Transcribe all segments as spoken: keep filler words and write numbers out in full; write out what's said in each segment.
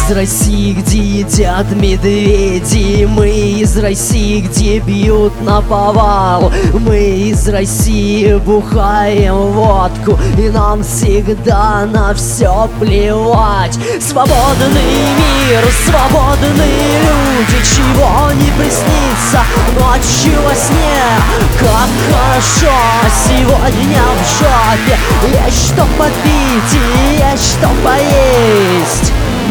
из России, где едят медведи. Мы из России, где бьют наповал. Мы из России бухаем водку, и нам всегда на все плевать. Свободный мир, свободные люди, чего не приснится ночью во сне. Как хорошо сегодня в жопе, есть что попить и есть что поесть.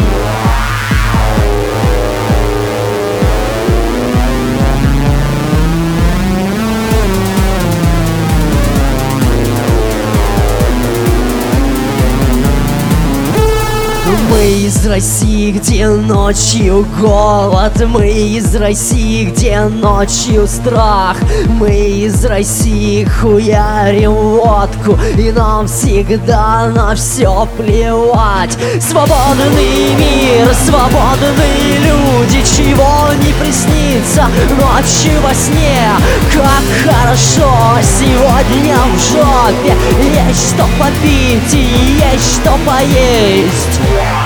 Мы из России, где ночью голод. Мы из России, где ночью страх. Мы из России хуярим водку, и нам всегда на все плевать. Свободный мир, свободные люди, чего не приснится ночью во сне. Как хорошо сегодня в жопе, есть что попить и есть что поесть.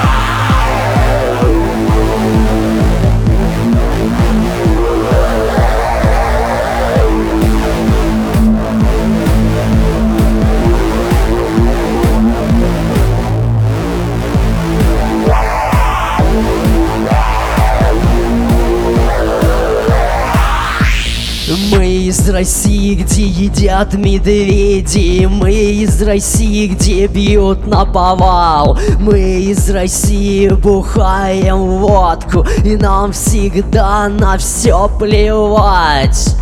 Мы из России, где едят медведи. Мы из России, где бьют наповал. Мы из России бухаем водку, и нам всегда на все плевать.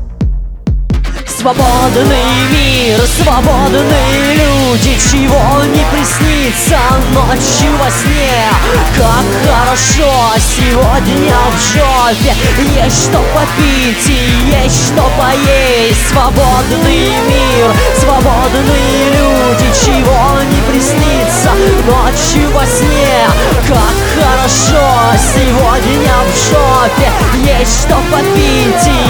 Свободный мир, свободные люди, чего не приснится ночью во сне. Как хорошо сегодня в жопе, есть что попить и есть что поесть. Свободный мир, свободные люди, чего не приснится ночью во сне. Как хорошо сегодня в жопе, есть что попить и